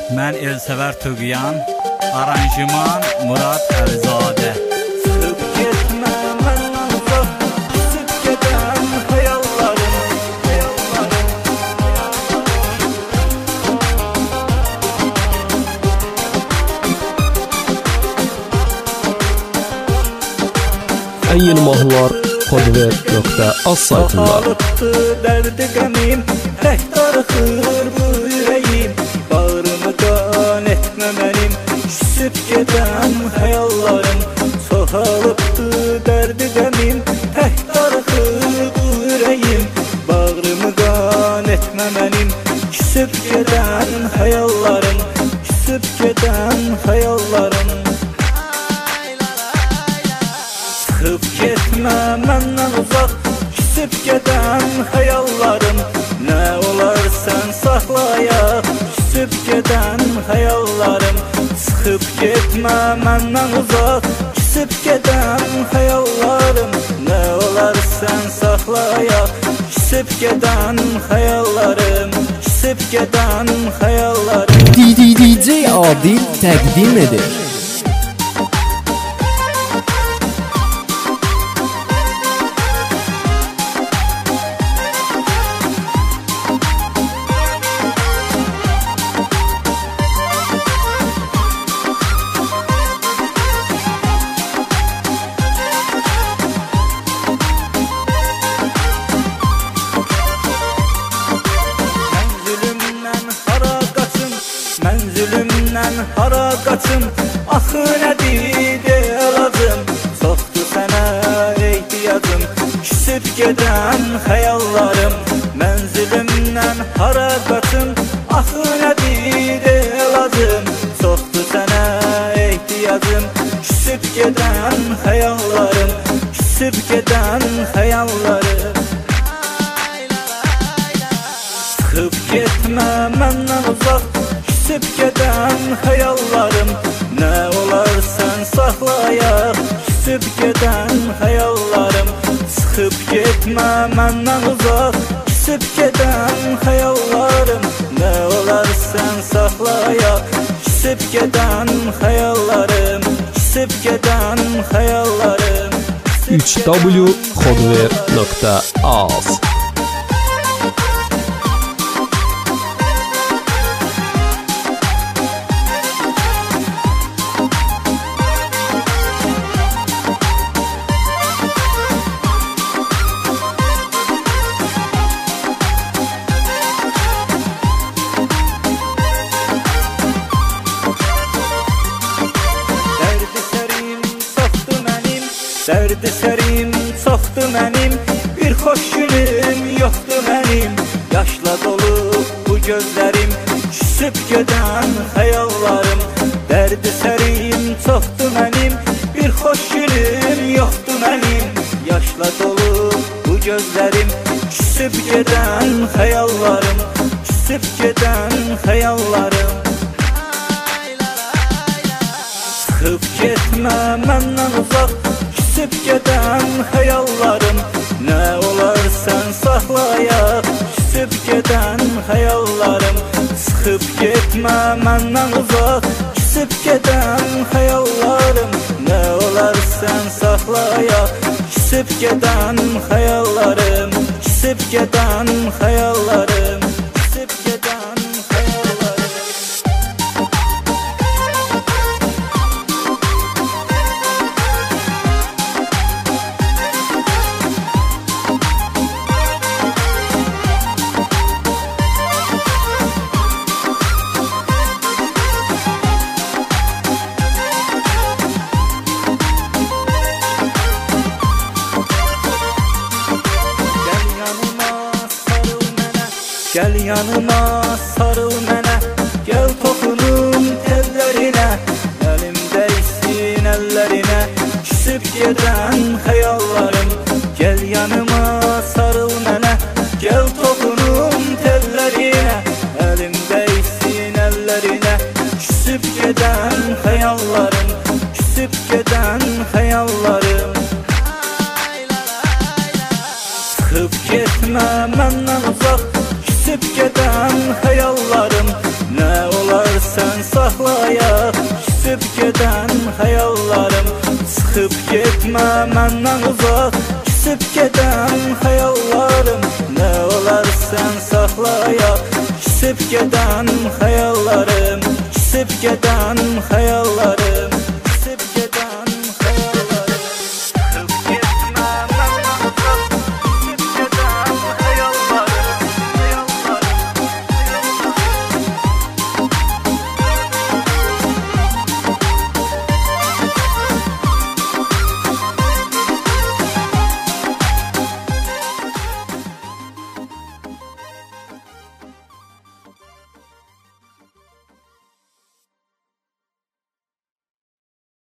Mən Elsəvər Tuğyan, aranjman Murad Əlizadə. Çıxıb getmə məndən uzaq, küsüb gedən xəyallarım. Ən yeni mahnılar Podver.az saytında. Sağlıqdı dərdi qəmim, tək darıxır bu ürəyim. Bağrımı qan etmə mənim, küsüb gedən xəyallarım. Çoxalıbdı dərdi qəmim, tək darıxır bu ürəyim. Bağrımı qan etmə mənim, küsüb gedən xəyallarım. Küsüb gedən xəyallarım. Çıxıb getmə məndən uzaq, küsüb gedən xəyallarım. Nə olar sən saxlayaq, küsüb gedən xəyallarım. Çıxıb getmə məndən uzaq, küsüb gedən xəyallarım. Nə olar sən saxlayaq, küsüb gedən xəyallarım. Küsüb gedən xəyallarım. DJ Adil təqdim edir. Mənzilimdən hara qaçım, axı nədir elacım. Çoxdur sənə ehtiyacım, küsüb gedən xəyallarım. Mənzilimdən hara qaçım, axı nədir elacım. Çoxdur sənə ehtiyacım, küsüb gedən xəyallarım. Küsüb gedən xəyallarım. Çıxıb getmə məndən uzaq, küsüb gedən xəyallarım. Nə olar sən saxlayaq, küsüb gedən xəyallarım. Çıxıb getmə məndən uzaq, küsüb gedən xəyallarım. Nə olar sən saxlayaq, küsüb gedən xəyallarım. Küsüb gedən xəyallarım. 3w.podver.az Dərdi sərim çoxdur mənim, bir xoş günüm yoxdur mənim. Yaşla dolu bu gözlərim, küsüb gedən xəyallarım. Dərdi sərim çoxdur mənim, bir xoş günüm yoxdur mənim. Yaşla dolu bu gözlərim, küsüb gedən xəyallarım. Küsüb gedən xəyallarım. Çıxıb getmə məndən uzaq, küsüb gedən xəyallarım. Nə olar sən saxlayaq, küsüb gedən xəyallarım. Çıxıb getmə məndən uzaq, küsüb gedən xəyallarım. Nə olar sən saxlayaq, küsüb gedən xəyallarım. Küsüb gedən xəyallarım. Küsüb gedən xəyallarım. Gəl yanıma sarıl mənə, gəl toxunum tellərinə. Əlim dəysin əllərinə, küsüb gedən xəyallarım. Gəl yanıma sarıl mənə, gəl toxunum tellərinə. Əlim dəysin əllərinə, küsüb gedən xəyallarım. Küsüb gedən xəyallarım. Çıxıb getmə məndən uzaq, küsüb gedən xəyallarım. Nə olar sən saxlayaq küsüb gedən xəyallarım. Çıxıb getmə məndən uzaq küsüb gedən xəyallarım. Nə olar sən saxlayaq küsüb gedən xəyallarım. Küsüb gedən xəyallarım.